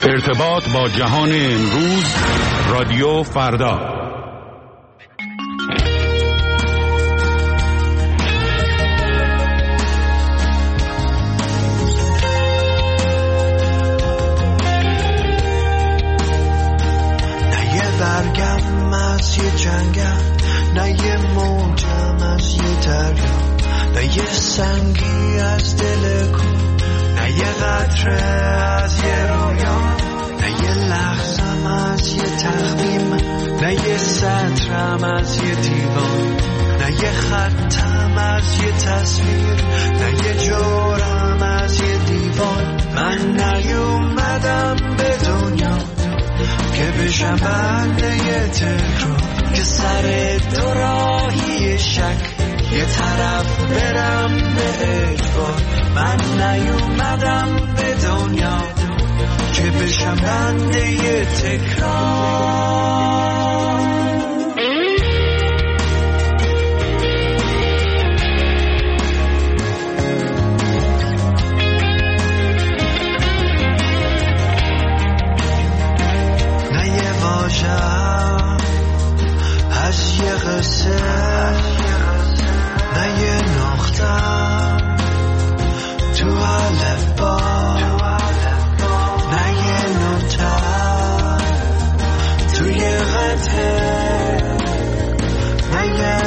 ارتباط با جهان امروز، رادیو فردا. نه یه برگم از یه جنگم، نه یه موجم از یه دریا، نه یه سنگی از دل کو، نه یه قطره از یه رویا، نه یه لحظم از یه تقدیم، نه یه سطرم از یه دیوان، نه یه خطم از یه تصویر، نه یه جورم از یه دیوان. من نیومدم به دنیا که بشم بنده یه تکرار، که سر دوراهی شک یه طرف برم به اجبار. من نیومدم به دنیا که بشم بنده یه تکرار. نه یه واژه‌ام از یه قصه، نه یه نقطه‌ام تو الفبا، نه یه نوتم توی قطعه، نه یه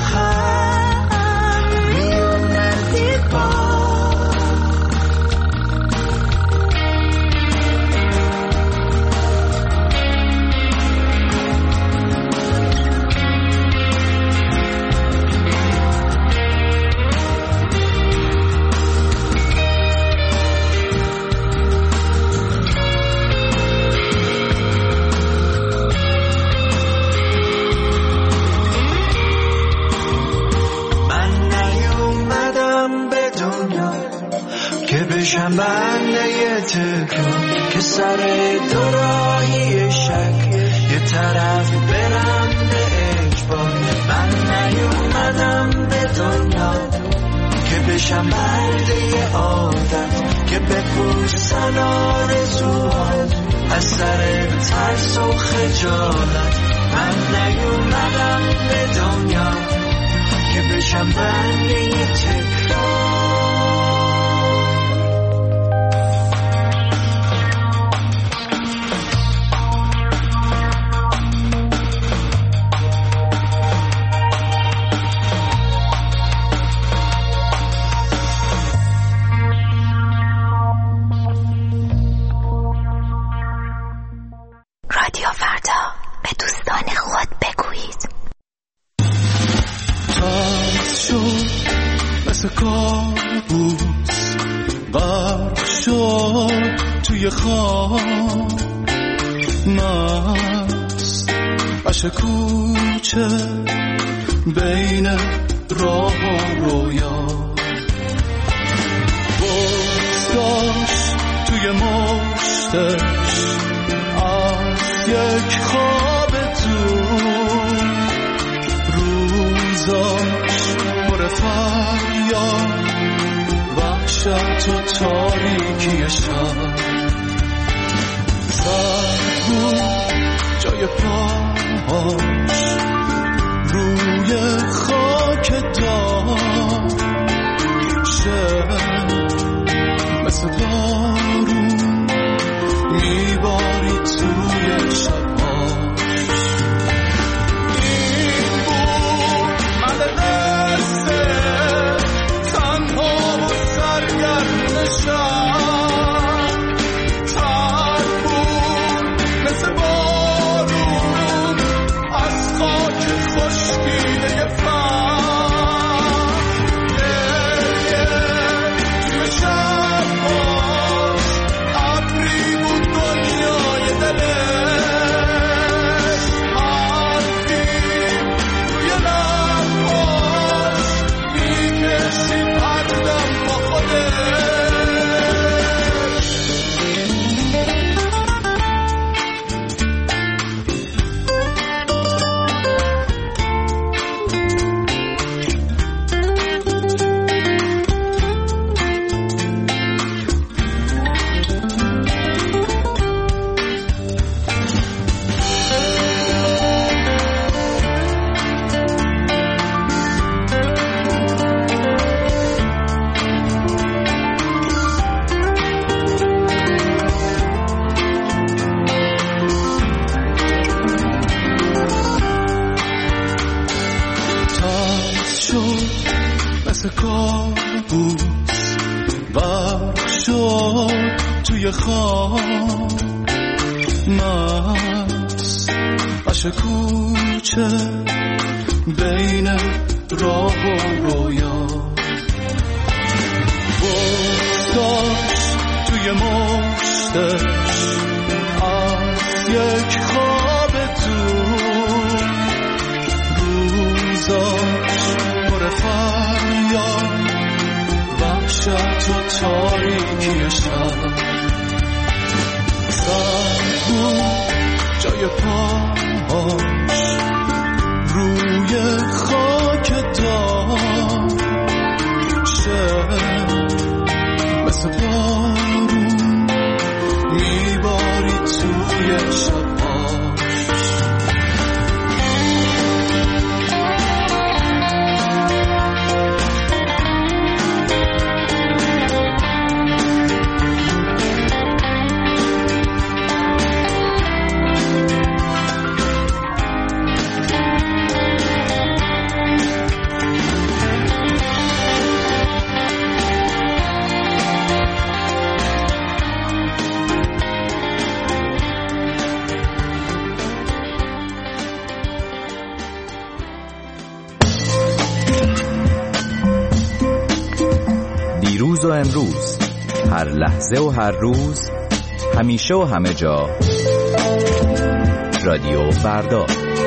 نخم میونه دیوار. بشم بنده یه تکرار، که سر دوراهی شک یه طرف برم به اجبار. من نیومدم به دنیا که بشم بنده یه عادت، که بپوشن آرزوها از سر ترس و خجالت. من نیومدم به دنیا که بشم بنده یه تکرار. رادیو فردا، به دوستان خود بگویید. تاز شد مثل کابوس، غرق شد توی خواب، مست عشق کوچه بین راه و رویا، بزداشت توی مشتش یک خواب دور، روزاش پر فریاد، وحشت و تاریکی شب. سرد بود جای پاهاش روی خاک داشت، مثل بارون میباری توی شباش. این بود من قصه تنها و سرگرم شب، تر بود مثل بارون توی خواب مست عش کوچه بین راه و رویا بگذاشت توی مشتش از یک خواب دور روزاش پر فریاد وحشت و تاریکی شب سر بود جای پاهاش روی خاک داشت مثل بارون میباری توی شبهاش دیروز و امروز، هر لحظه و هر روز، همیشه و همه جا، رادیو فردا.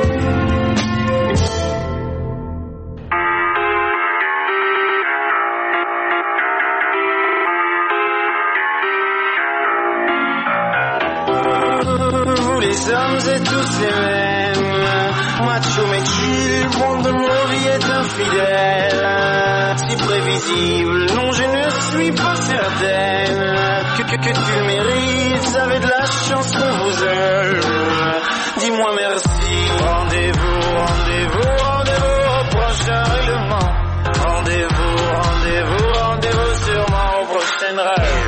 Les hommes et tous les mêmes, macho mais chill, monde de nos vies est infidèle, si prévisible, non je ne suis pas certaine, que tu le mérites, avez de la chance qu'on vous aime, dis-moi merci, rendez-vous, rendez-vous, rendez-vous au prochain règlement, rendez-vous, rendez-vous, rendez-vous sûrement au prochain rêve.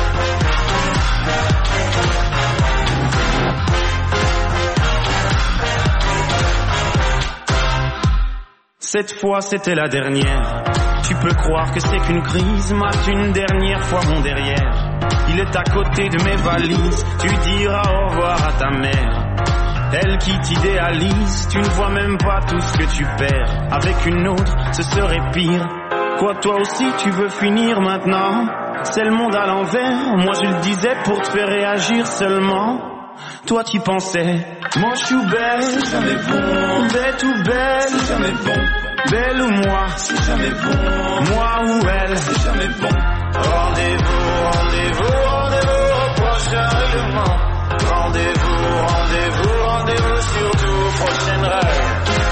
Cette fois c'était la dernière. Tu peux croire que c'est qu'une crise, mate une dernière fois mon derrière. Il est à côté de mes valises, tu diras au revoir à ta mère. Elle qui t'idéalise, tu ne vois même pas tout ce que tu perds. Avec une autre, ce serait pire. Quoi, toi aussi tu veux finir maintenant? C'est le monde à l'envers, moi je le disais pour te faire réagir seulement. Toi t'y pensais, moi je suis belle, c'est jamais bon. Bête ou belle, c'est jamais bon. Belle ou moi, c'est jamais bon. Moi ou elle, c'est jamais bon. Rendez-vous, rendez-vous, rendez-vous au prochain règlement. Rendez-vous, rendez-vous, rendez-vous surtout au prochain rêve.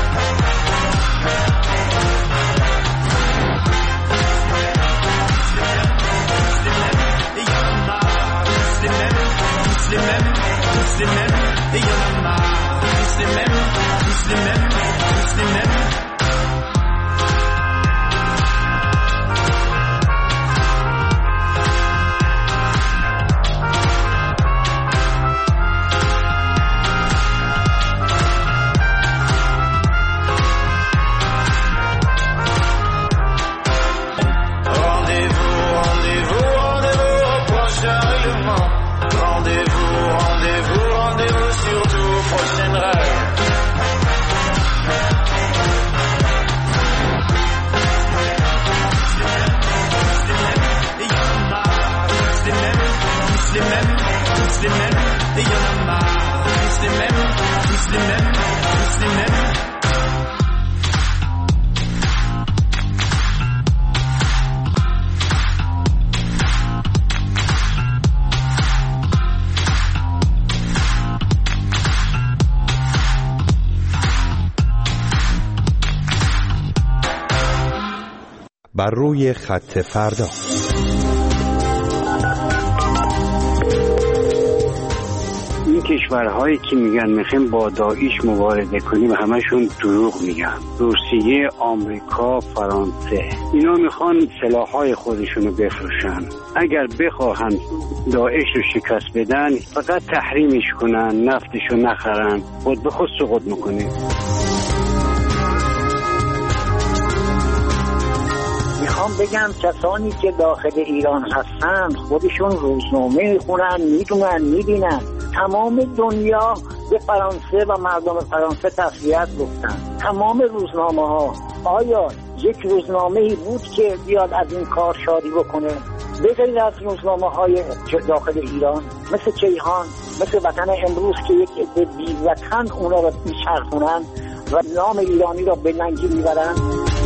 Les mêmes, tous les mêmes, et y'en a marre, tous les mêmes, tous les mêmes, tous les mêmes. Rendez-vous, rendez-vous, rendez-vous au prochain règlement. Rendez-vous, rendez-vous, rendez-vous surtout au prochain rêve. Et y'en a marre, tous les mêmes, tous les mêmes, tous les mêmes. Et y'en a marre, tous les mêmes, tous les mêmes, tous les mêmes. بر روی خط فردا. این کشورهایی که میگن میخوایم با داعش مبارزه کنیم همشون دروغ میگن. روسیه، آمریکا، فرانسه اینا میخوان سلاحهای خودشونو بفروشن. اگر بخواهن داعش رو شکست بدن فقط تحریمش کنن، نفتشو نخرن، خود به خود سقوط میکنه. میخوام بگم کسانی که داخل ایران هستن خودشون روزنامه میخونن، میدونن، میبینن. تمام دنیا به فرانسه و مردم فرانسه تسلیت گفتن. تمام روزنامه ها. آیا یک روزنامه ای بود که بیاد از این کار شادی بکنه؟ به غیر از روزنامه های داخل ایران مثل کیهان، مثل وطن امروز که یک عده بی‌وطن اونا رو میچرخونن و نام ایرانی را به ننگی میبرن.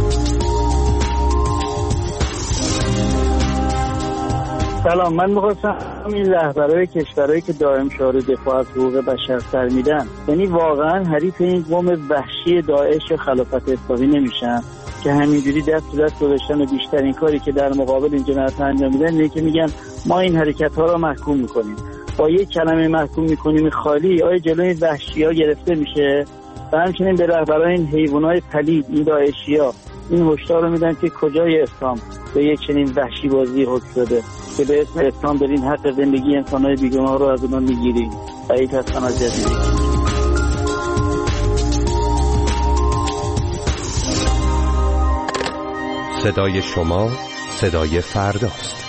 سلام، من می‌خواستم این رهبرای کشورهایی که دائم شعار دفاع از حقوق بشر سر میدن، یعنی واقعا حریف این قوم وحشی داعش و خلافت اسلامی نمیشن که همینجوری دست به دست گذاشتن و بیشترین کاری که در مقابل این جنایت انجام میدن اینه که میگن ما این حرکت‌ها را محکوم میکنیم. با یک کلمه محکوم میکنیم خالی آیا جلوی وحشی‌ها گرفته میشه؟ و همچنین به رهبرای این حیوانات پلید، این داعشی‌ها، این هشدار رو میدن که کجای اسلام به یک چنین وحشی بازی حکم شده که به اسم اسلام دارین حق زندگی انسان‌های بیگناه رو از اونها میگیرید و این هستن از جدید. صدای شما صدای فرداست.